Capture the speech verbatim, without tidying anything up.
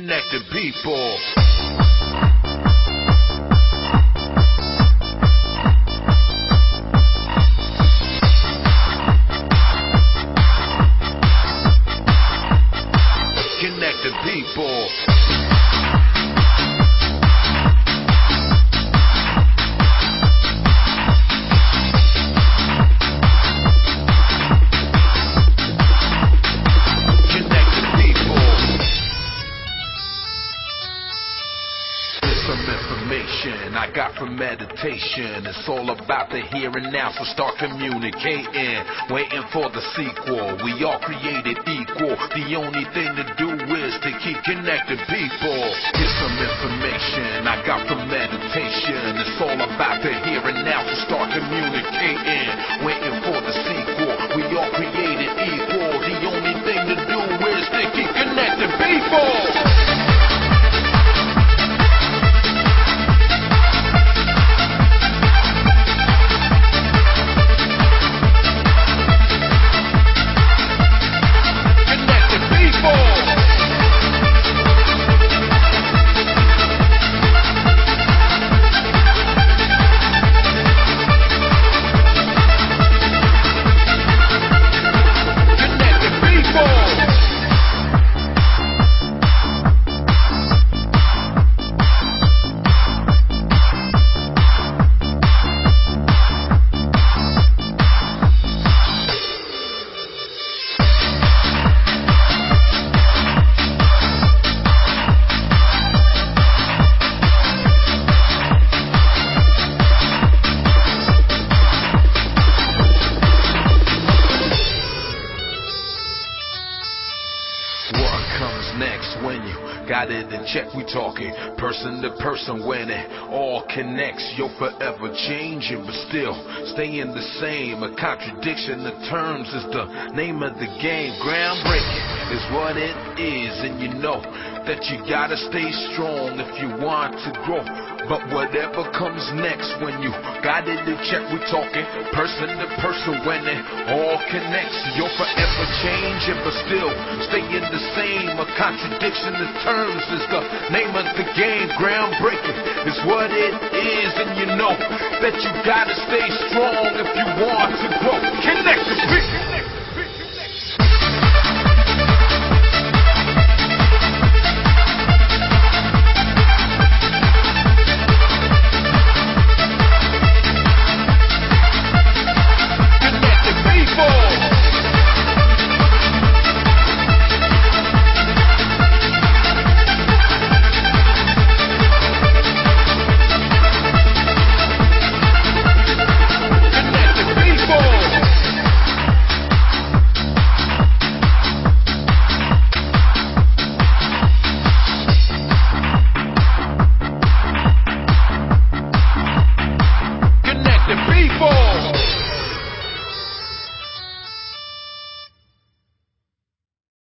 Connected people. Connected people. Information I got from meditation. It's all about the here and now, so start communicating. Waiting for the sequel. We all created equal. The only thing to do is to keep connected, people. Here's some information I got from meditation. It's all about the here and now, so start communicating. Waiting for the sequel. We all created equal. The only thing to do is to keep connected, people. Next, when you got it in check, we talking person to person. When it all connects, you'll forever change it, but still staying the same. A contradiction of terms is the name of the game. Groundbreaking is what it is, and you know that you gotta stay strong if you want to grow. But whatever comes next, when you got it in check, we talking person to person. When it all connects, you'll forever change it, but still staying the same. A contradiction of terms is the name of the game. Groundbreaking is what it is, and you know that you gotta stay strong if you want to grow. Connect the people.